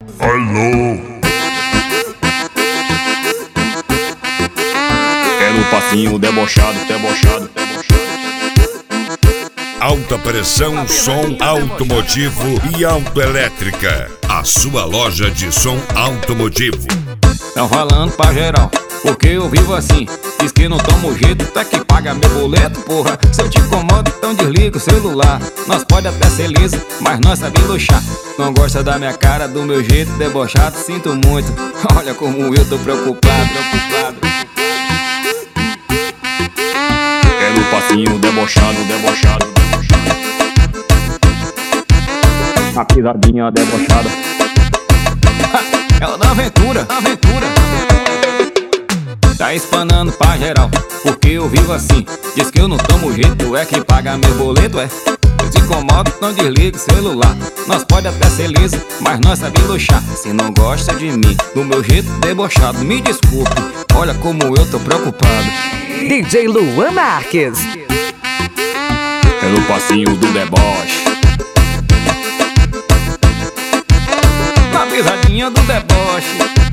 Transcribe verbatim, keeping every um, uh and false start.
Alô. É no passinho debochado, debochado, debochado. Alta pressão, som automotivo e autoelétrica. A sua loja de som automotivo. Tão falando pra geral, porque eu vivo assim. Diz que não tomo jeito, tá que paga meu boleto, porra. Se eu te incomodo, então desliga o celular. Nós pode até ser liso, mas nós sabemos luxar. Não gosta da minha cara, do meu jeito debochado, sinto muito. Olha como eu tô preocupado, preocupado. É no passinho debochado, debochado, debochado. A pisadinha debochada. É o da aventura, aventura. Tá espanando pra geral, porque eu vivo assim. Diz que eu não tomo jeito, é que paga meu boleto, é. Eu te incomodo, não desliga o celular. Nós pode até ser liso, mas nós sabemos luxar. Se não gosta de mim, do meu jeito debochado, me desculpe, olha como eu tô preocupado. D J Luan Marques. É no passinho do deboche. Na pisadinha do deboche.